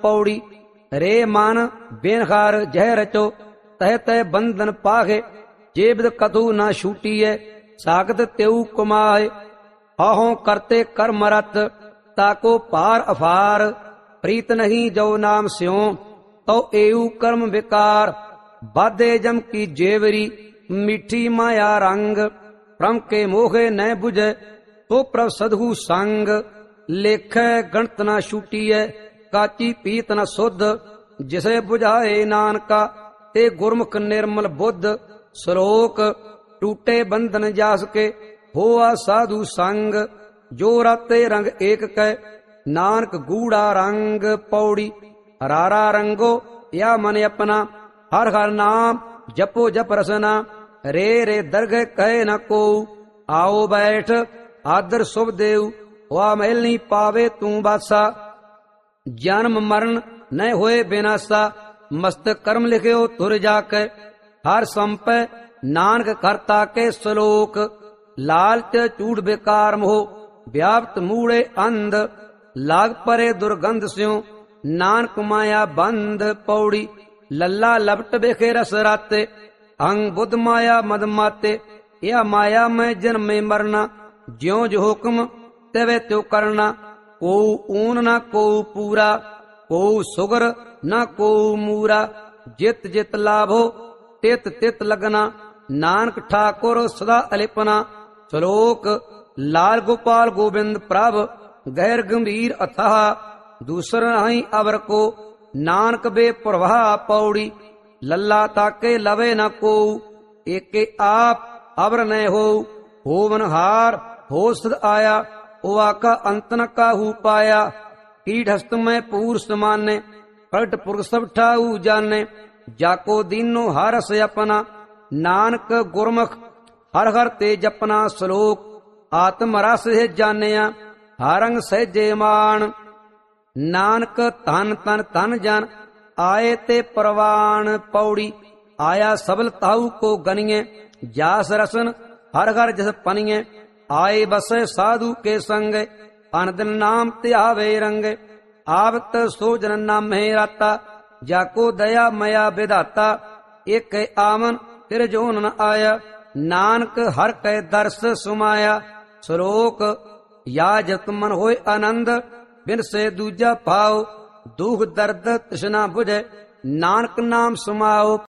पौड़ी। रे मन बेनखार जह रचो तह तह बंधन पाहे। जेबद कथु न छूटीए सागत तेऊ कुमाए। आहों करते कर्म रत ताको पार अफार। प्रीत नहीं जो नाम स्यों तो एऊ कर्म विकार। बाधे जम की जेवरी मीठी माया रंग। प्रम के मोहे न बुझे तो प्रभ सदहु संग। लेखै गणत न छूटीए काची पीत न शुद्ध। जिसे बुझाए नानका ते गुरमुख निर्मल बुद्ध। श्लोक टूटे बंधन जास के होआ साधु संग। जो राते रंग एक कै नानक गूढ़ा रंग। पौड़ी रारा रंगो या मन अपना हर हर नाम जपो जप रसना। रे रे दरगह कहे न को आओ बैठ आदर शुभ देव। वा महल नहीं पावे तू बादशा। जन्म मरण न होए बेनासा। मस्त कर्म लिखियो तुर जाके हर संपै नानक करता के। श्लोक लालच चूड़ बेकार मोह व्याप्त मूड़े अंध। लाग परे दुर्गंध स्यों नानक माया बंद। पौड़ी लल्ला लपट बेखे रस राते अंग बुद्ध माया मद माते। या माया में जन्मे मरना ज्यों जो हुक्म तेवे त्यो करना। को ऊन न को पूरा को सुगर न को मूरा। जित जित लाभो तित तित लगना नानक ठाकुर सदा अलिपना। श्लोक लाल गोपाल गोविंद प्रभ गैर गंभीर अथाह। दूसर नहीं अवर को नानक बे प्रवाह। पौड़ी लल्ला ताके लवे न को एके आप अवर न हो। होवनहार हो सद आया ओवा का अंत न काहू पाया। कीट हस्त में पूर समाने प्रगट पुरुष सब ठाऊ जाने। जाको दीनो हरस अपना नानक गुरमुख हर हर ते जपना। श्लोक आत्म रस है जानिया हरंग सहजे मान। नानक तन तन तन जन आए ते परवान। पौड़ी आया सबल ताऊ को गनिए जास रसन हर हर जस पनिए। आए बसे साधु के संग अनदिन नाम त्यावे रंग। आवत सो जन नाम है राता जाको दया मया विधाता। एक आमन फिर जो न आया नानक हर कै दर्श सुमाया। श्लोक या जत मन होय आनंद बिन से दूजा पाओ। दुख दर्द तृष्णा बुझे नानक नाम सुमाओ।